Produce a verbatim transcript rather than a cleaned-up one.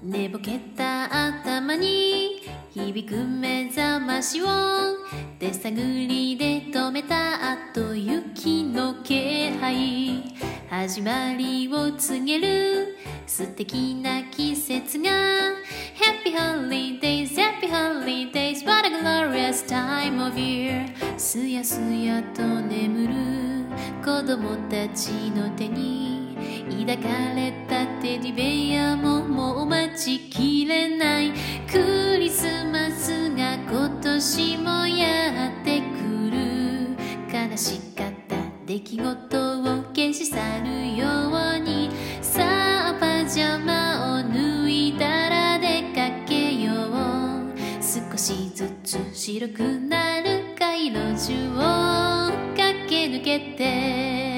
寝ぼけた頭に響く目覚ましを手探りで止めた後雪の気配始まりを告げる素敵な季節が Happy holidays, happy holidays What a glorious time of year すやすやと眠る子供たちの手に抱かれたテディベアももう待ちきれないクリスマスが今年もやってくる悲しかった出来事を消し去るようにさあパジャマを脱いだら出かけよう少しずつ白くなる街路樹を駆け抜けて